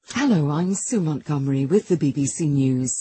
Hello, I'm Sue Montgomery with the BBC News.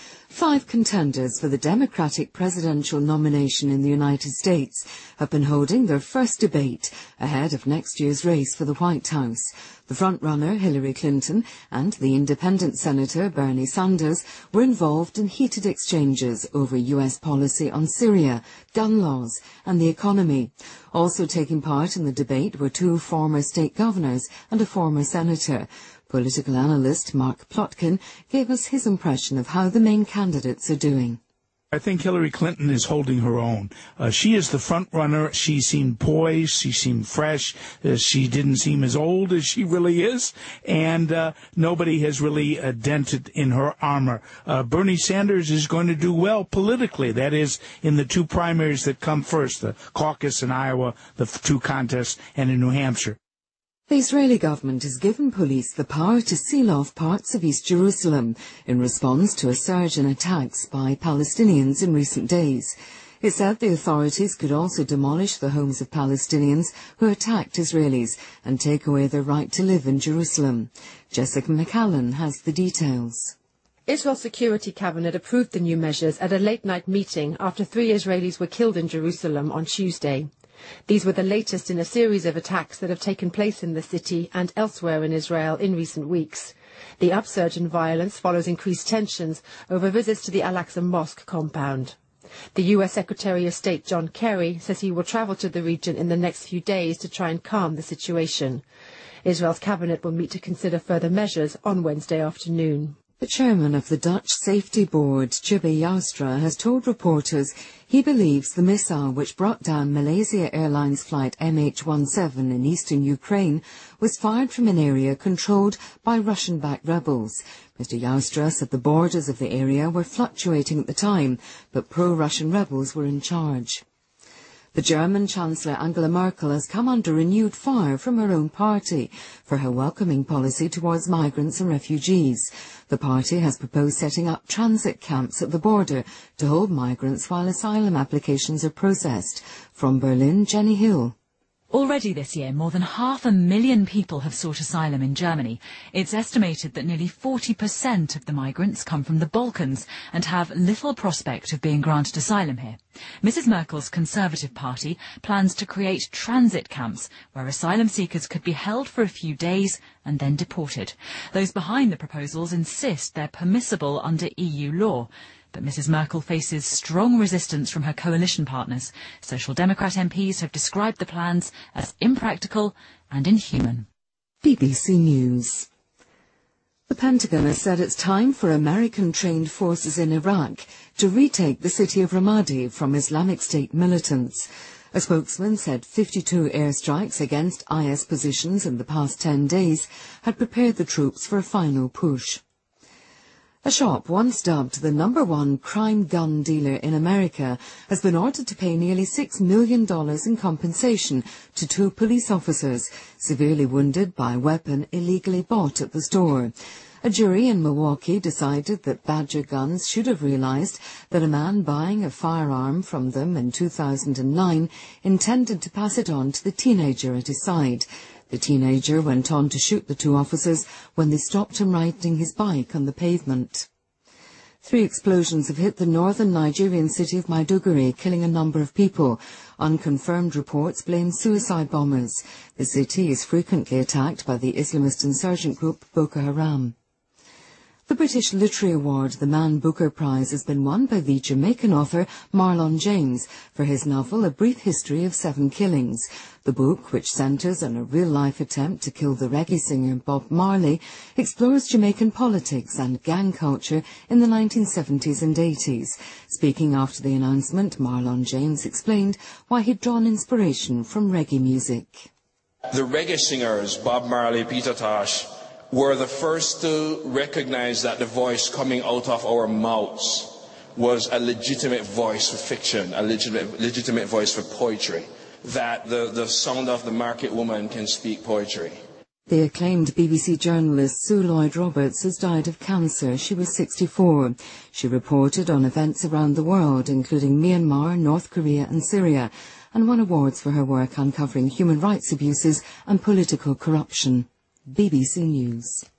5 contenders for the Democratic presidential nomination in the United States have been holding their first debate ahead of next year's race for the White House. The frontrunner, Hillary Clinton, and the independent Senator Bernie Sanders were involved in heated exchanges over US policy on Syria, gun laws, and the economy. Also taking part in the debate were 2 former state governors and a former senator. Political analyst Mark Plotkin gave us his impression of how the main candidates are doing. I think Hillary Clinton is holding her own. She is the front runner. She seemed poised. She seemed fresh. She didn't seem as old as she really is. And nobody has really dented in her armor. Bernie Sanders is going to do well politically. That is, in the 2 primaries that come first, the caucus in Iowa, the 2 contests, and in New Hampshire. The Israeli government has given police the power to seal off parts of East Jerusalem in response to a surge in attacks by Palestinians in recent days. It said the authorities could also demolish the homes of Palestinians who attacked Israelis and take away their right to live in Jerusalem. Jessica McCallan has the details. Israel's Security Cabinet approved the new measures at a late-night meeting after 3 Israelis were killed in Jerusalem on Tuesday. These were the latest in a series of attacks that have taken place in the city and elsewhere in Israel in recent weeks. The upsurge in violence follows increased tensions over visits to the Al-Aqsa Mosque compound. The US Secretary of State John Kerry says he will travel to the region in the next few days to try and calm the situation. Israel's cabinet will meet to consider further measures on Wednesday afternoon. The chairman of the Dutch Safety Board, Tjibbe Joustra, has told reporters he believes the missile which brought down Malaysia Airlines flight MH17 in eastern Ukraine was fired from an area controlled by Russian-backed rebels. Mr. Joustra said the borders of the area were fluctuating at the time, but pro-Russian rebels were in charge. The German Chancellor Angela Merkel has come under renewed fire from her own party for her welcoming policy towards migrants and refugees. The party has proposed setting up transit camps at the border to hold migrants while asylum applications are processed. From Berlin, Jenny Hill. Already this year, more than 500,000 people have sought asylum in Germany. It's estimated that nearly 40% of the migrants come from the Balkans and have little prospect of being granted asylum here. Mrs. Merkel's Conservative Party plans to create transit camps where asylum seekers could be held for a few days and then deported. Those behind the proposals insist they're permissible under EU law. But Mrs. Merkel faces strong resistance from her coalition partners. Social Democrat MPs have described the plans as impractical and inhuman. BBC News. The Pentagon has said it's time for American-trained forces in Iraq to retake the city of Ramadi from Islamic State militants. A spokesman said 52 airstrikes against IS positions in the past 10 days had prepared the troops for a final push. A shop once dubbed the #1 crime gun dealer in America has been ordered to pay nearly $6 million in compensation to 2 police officers severely wounded by a weapon illegally bought at the store. A jury in Milwaukee decided that Badger Guns should have realized that a man buying a firearm from them in 2009 intended to pass it on to the teenager at his side. The teenager went on to shoot the 2 officers when they stopped him riding his bike on the pavement. 3 explosions have hit the northern Nigerian city of Maiduguri, killing a number of people. Unconfirmed reports blame suicide bombers. The city is frequently attacked by the Islamist insurgent group Boko Haram. The British Literary Award, the Man Booker Prize, has been won by the Jamaican author Marlon James for his novel A Brief History of 7 Killings. The book, which centres on a real-life attempt to kill the reggae singer Bob Marley, explores Jamaican politics and gang culture in the 1970s and 80s. Speaking after the announcement, Marlon James explained why he'd drawn inspiration from reggae music. The reggae singers, Bob Marley, Peter Tosh, were the first to recognize that the voice coming out of our mouths was a legitimate voice for fiction, a legitimate voice for poetry, that the sound of the market woman can speak poetry. The acclaimed BBC journalist Sue Lloyd-Roberts has died of cancer. She was 64. She reported on events around the world, including Myanmar, North Korea and Syria, and won awards for her work uncovering human rights abuses and political corruption. BBC News.